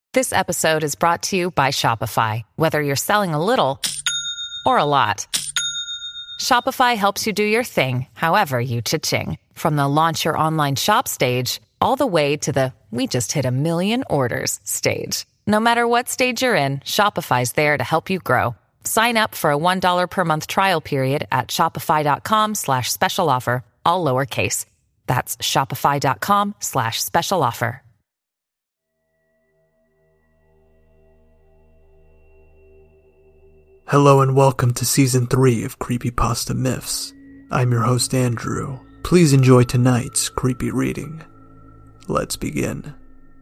This episode is brought to you by Shopify. Whether you're selling a little or a lot, Shopify helps you do your thing, however you cha-ching. From the launch your online shop stage, all the way to the we just hit 1 million orders stage. No matter what stage you're in, Shopify's there to help you grow. Sign up for a $1 per month trial period at shopify.com/special offer, all lowercase. That's shopify.com/special offer. Hello and welcome to Season 3 of Creepypasta Myths. I'm your host Andrew. Please enjoy tonight's creepy reading. Let's begin.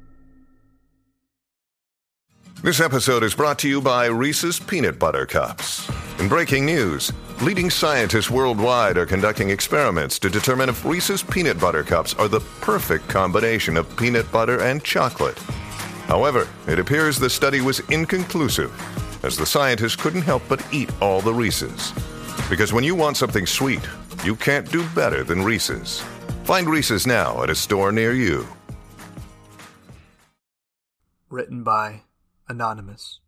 This episode is brought to you by Reese's Peanut Butter Cups. In breaking news, leading scientists worldwide are conducting experiments to determine if Reese's Peanut Butter Cups are the perfect combination of peanut butter and chocolate. However, it appears the study was inconclusive, as the scientists couldn't help but eat all the Reese's. Because when you want something sweet, you can't do better than Reese's. Find Reese's now at a store near you. Written by Anonymous.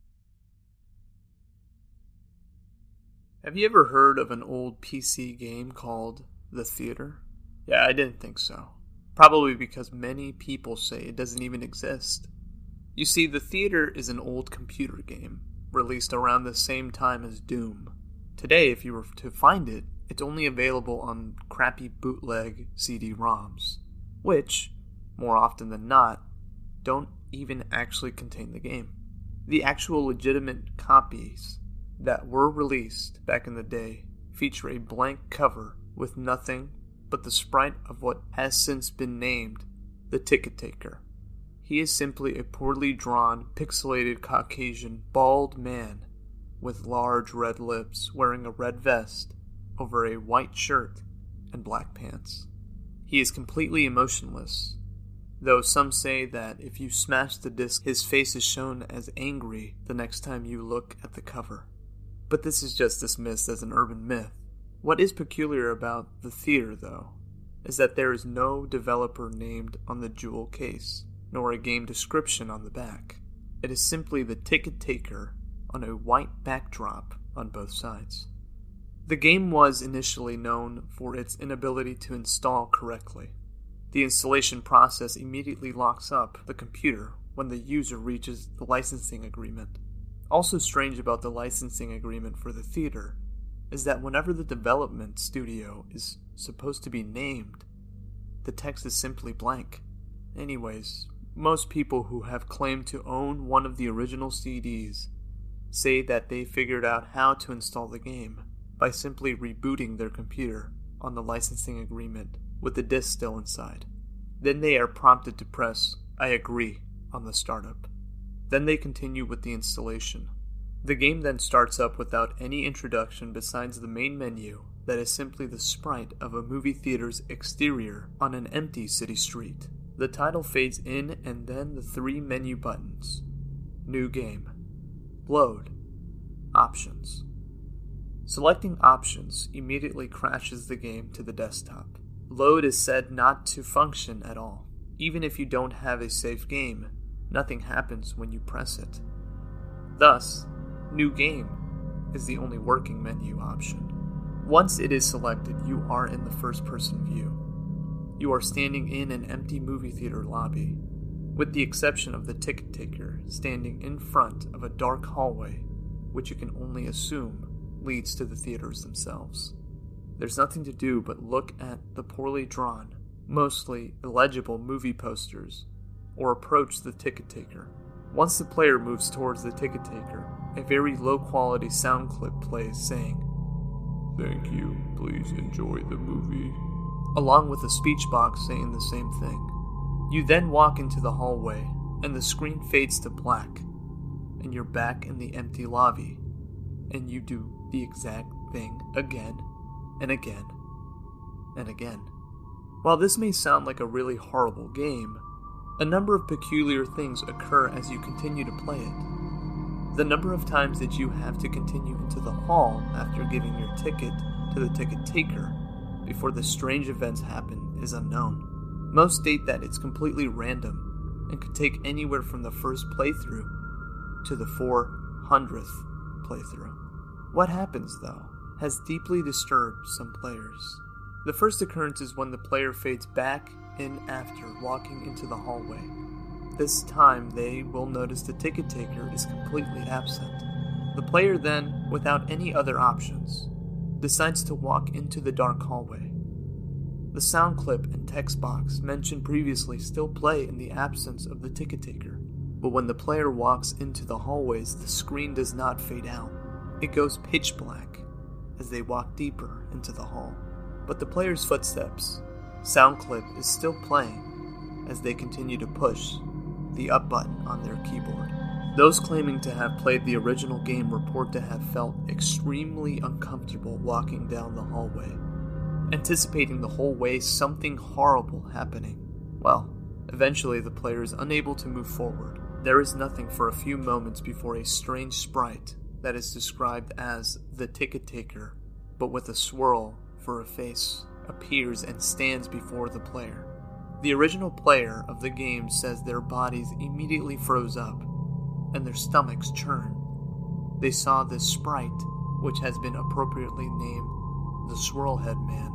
Have you ever heard of an old PC game called The Theater? Yeah, I didn't think so. Probably because many people say it doesn't even exist. You see, The Theater is an old computer game, released around the same time as Doom. Today, if you were to find it, it's only available on crappy bootleg CD-ROMs, which, more often than not, don't even actually contain the game. The actual legitimate copies that were released back in the day feature a blank cover with nothing but the sprite of what has since been named the Ticket Taker. He is simply a poorly drawn, pixelated Caucasian, bald man with large red lips wearing a red vest over a white shirt and black pants. He is completely emotionless, though some say that if you smash the disc, his face is shown as angry the next time you look at the cover. But this is just dismissed as an urban myth. What is peculiar about The Theater, though, is that there is no developer named on the jewel case, nor a game description on the back. It is simply the Ticket Taker on a white backdrop on both sides. The game was initially known for its inability to install correctly. The installation process immediately locks up the computer when the user reaches the licensing agreement. Also strange about the licensing agreement for The Theater is that whenever the development studio is supposed to be named, the text is simply blank. Anyways, most people who have claimed to own one of the original CDs say that they figured out how to install the game by simply rebooting their computer on the licensing agreement with the disc still inside. Then they are prompted to press "I agree" on the startup. Then they continue with the installation. The game then starts up without any introduction besides the main menu that is simply the sprite of a movie theater's exterior on an empty city street. The title fades in and then the 3 menu buttons. New game. Load. Options. Selecting options immediately crashes the game to the desktop. Load is said not to function at all. Even if you don't have a safe game, nothing happens when you press it. Thus, New Game is the only working menu option. Once it is selected, you are in the first-person view. You are standing in an empty movie theater lobby, with the exception of the Ticket Taker standing in front of a dark hallway, which you can only assume leads to the theaters themselves. There's nothing to do but look at the poorly drawn, mostly illegible movie posters, or approach the Ticket Taker. Once the player moves towards the Ticket Taker, a very low-quality sound clip plays saying, "Thank you, please enjoy the movie," along with a speech box saying the same thing. You then walk into the hallway, and the screen fades to black, and you're back in the empty lobby, and you do the exact thing again, and again, and again. While this may sound like a really horrible game, a number of peculiar things occur as you continue to play it. The number of times that you have to continue into the hall after giving your ticket to the ticket taker before the strange events happen is unknown. Most state that it's completely random, and could take anywhere from the first playthrough to the 400th playthrough. What happens, though, has deeply disturbed some players. The first occurrence is when the player fades back in after walking into the hallway. This time, they will notice the ticket taker is completely absent. The player then, without any other options, decides to walk into the dark hallway. The sound clip and text box mentioned previously still play in the absence of the ticket taker, but when the player walks into the hallways, the screen does not fade out. It goes pitch black as they walk deeper into the hall. But the player's footsteps, sound clip is still playing as they continue to push the up button on their keyboard. Those claiming to have played the original game report to have felt extremely uncomfortable walking down the hallway, anticipating the whole way something horrible happening. Well, eventually the player is unable to move forward. There is nothing for a few moments before a strange sprite that is described as the ticket taker, but with a swirl for a face, appears and stands before the player. The original player of the game says their bodies immediately froze up and their stomachs churned. They saw this sprite, which has been appropriately named the Swirlhead Man.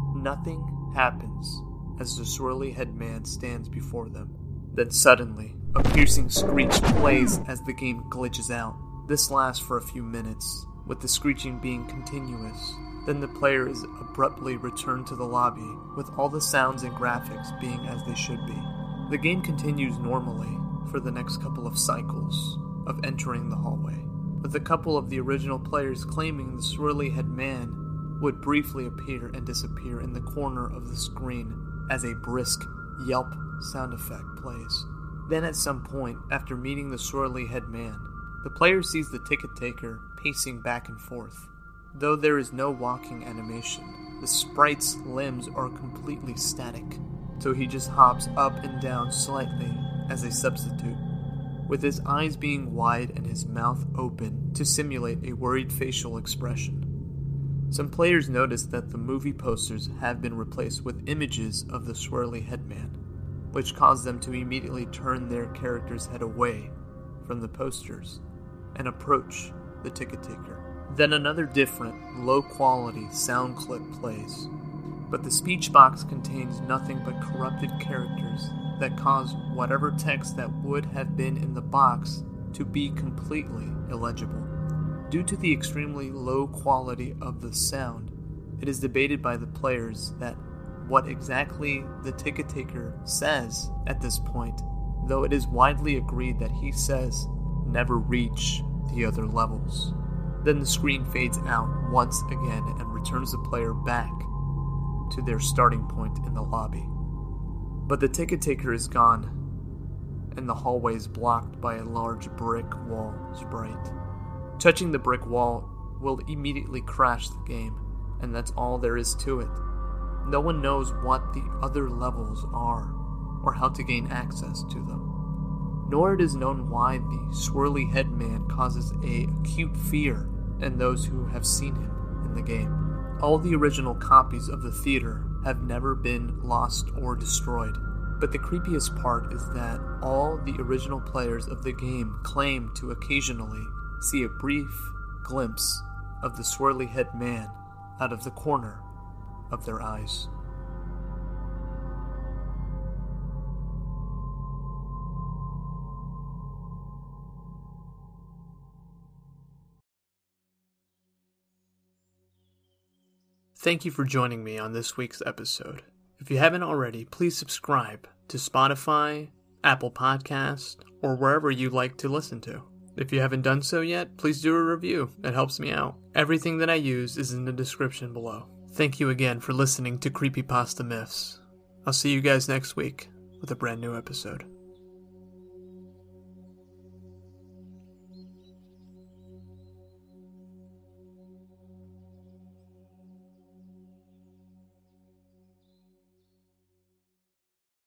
Nothing happens as the Swirly Head Man stands before them. Then suddenly, a piercing screech plays as the game glitches out. This lasts for a few minutes, with the screeching being continuous. Then the player is abruptly returned to the lobby, with all the sounds and graphics being as they should be. The game continues normally for the next couple of cycles of entering the hallway, with a couple of the original players claiming the Swirly Head Man would briefly appear and disappear in the corner of the screen as a brisk yelp sound effect plays. Then at some point, after meeting the Swirly Head Man, the player sees the ticket taker pacing back and forth. Though there is no walking animation, the sprite's limbs are completely static, so he just hops up and down slightly as a substitute, with his eyes being wide and his mouth open to simulate a worried facial expression. Some players notice that the movie posters have been replaced with images of the Swirly Head Man, which caused them to immediately turn their character's head away from the posters and approach the ticket taker. Then another different, low-quality sound clip plays, but the speech box contains nothing but corrupted characters that cause whatever text that would have been in the box to be completely illegible. Due to the extremely low quality of the sound, it is debated by the players that what exactly the ticket taker says at this point, though it is widely agreed that he says, "Never reach the other levels." Then the screen fades out once again and returns the player back to their starting point in the lobby. But the ticket taker is gone, and the hallway is blocked by a large brick wall sprite. Touching the brick wall will immediately crash the game, and that's all there is to it. No one knows what the other levels are, or how to gain access to them. Nor it is known why the Swirly Head Man causes an acute fear in those who have seen him in the game. All the original copies of the theater have never been lost or destroyed, but the creepiest part is that all the original players of the game claim to occasionally see a brief glimpse of the Swirly Head Man out of the corner of their eyes. Thank you for joining me on this week's episode. If you haven't already, please subscribe to Spotify, Apple Podcasts, or wherever you like to listen to. If you haven't done so yet, please do a review. It helps me out. Everything that I use is in the description below. Thank you again for listening to Creepypasta Myths. I'll see you guys next week with a brand new episode.